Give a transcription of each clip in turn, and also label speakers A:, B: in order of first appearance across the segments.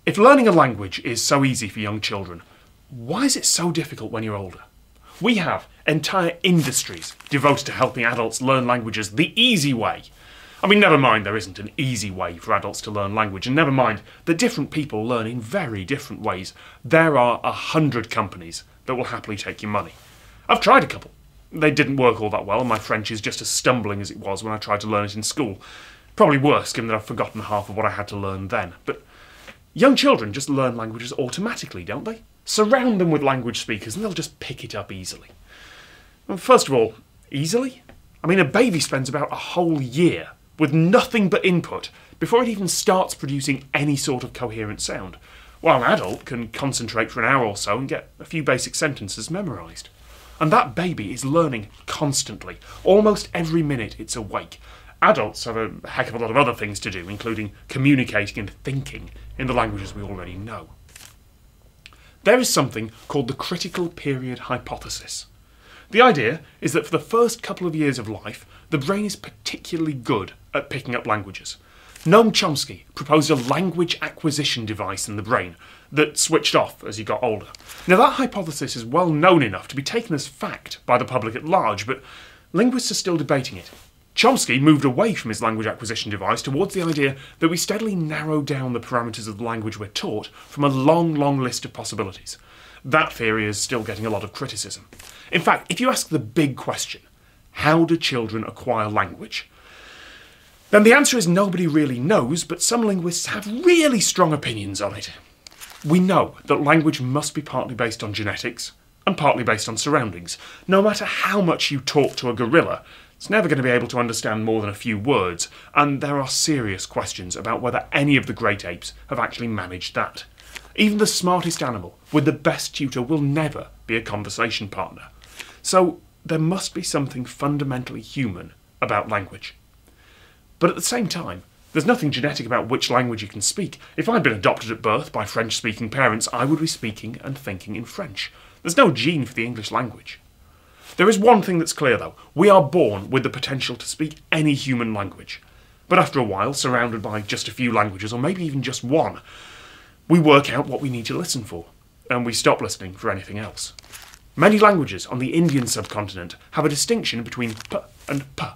A: If learning a language is so easy for young children, why is it so difficult when you're older? We have entire industries devoted to helping adults learn languages the easy way. I mean, never mind there isn't an easy way for adults to learn language, and never mind that different people learn in very different ways. There are 100 companies that will happily take your money. I've tried a couple. They didn't work all that well, and my French is just as stumbling as it was when I tried to learn it in school. Probably worse, given that I've forgotten half of what I had to learn then. But young children just learn languages automatically, don't they? Surround them with language speakers and they'll just pick it up easily. Well, first of all, easily? I mean, a baby spends about a whole year with nothing but input before it even starts producing any sort of coherent sound, while an adult can concentrate for an hour or so and get a few basic sentences memorised. And that baby is learning constantly, almost every minute it's awake. Adults have a heck of a lot of other things to do, including communicating and thinking in the languages we already know. There is something called the critical period hypothesis. The idea is that for the first couple of years of life, the brain is particularly good at picking up languages. Noam Chomsky proposed a language acquisition device in the brain that switched off as you got older. Now, that hypothesis is well known enough to be taken as fact by the public at large, but linguists are still debating it. Chomsky moved away from his language acquisition device towards the idea that we steadily narrow down the parameters of the language we're taught from a long, long list of possibilities. That theory is still getting a lot of criticism. In fact, if you ask the big question, how do children acquire language? Then the answer is nobody really knows, but some linguists have really strong opinions on it. We know that language must be partly based on genetics and partly based on surroundings. No matter how much you talk to a gorilla, it's never going to be able to understand more than a few words, and there are serious questions about whether any of the great apes have actually managed that. Even the smartest animal with the best tutor will never be a conversation partner. So there must be something fundamentally human about language. But at the same time, there's nothing genetic about which language you can speak. If I'd been adopted at birth by French-speaking parents, I would be speaking and thinking in French. There's no gene for the English language. There is one thing that's clear though. We are born with the potential to speak any human language. But after a while, surrounded by just a few languages, or maybe even just one, we work out what we need to listen for, and we stop listening for anything else. Many languages on the Indian subcontinent have a distinction between p and p.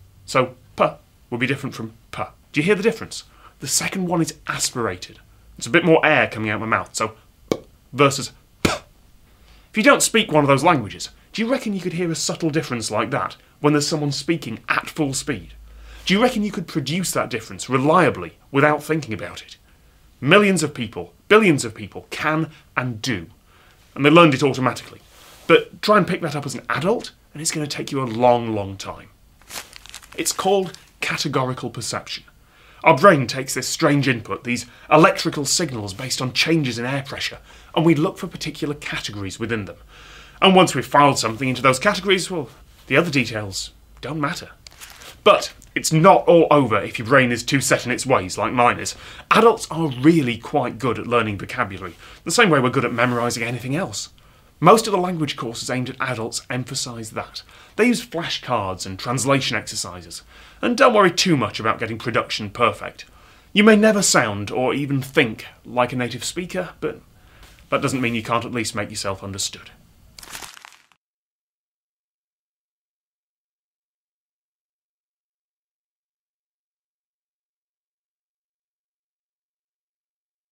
A: So p will be different from p. Do you hear the difference? The second one is aspirated. It's a bit more air coming out of my mouth, so p versus p. If you don't speak one of those languages, do you reckon you could hear a subtle difference like that when there's someone speaking at full speed? Do you reckon you could produce that difference reliably without thinking about it? Millions of people, billions of people can and do, and they learned it automatically. But try and pick that up as an adult, and it's going to take you a long, long time. It's called categorical perception. Our brain takes this strange input, these electrical signals based on changes in air pressure, and we look for particular categories within them. And once we've filed something into those categories, well, the other details don't matter. But it's not all over if your brain is too set in its ways, like mine is. Adults are really quite good at learning vocabulary, the same way we're good at memorising anything else. Most of the language courses aimed at adults emphasise that. They use flashcards and translation exercises. And don't worry too much about getting production perfect. You may never sound or even think like a native speaker, but that doesn't mean you can't at least make yourself understood.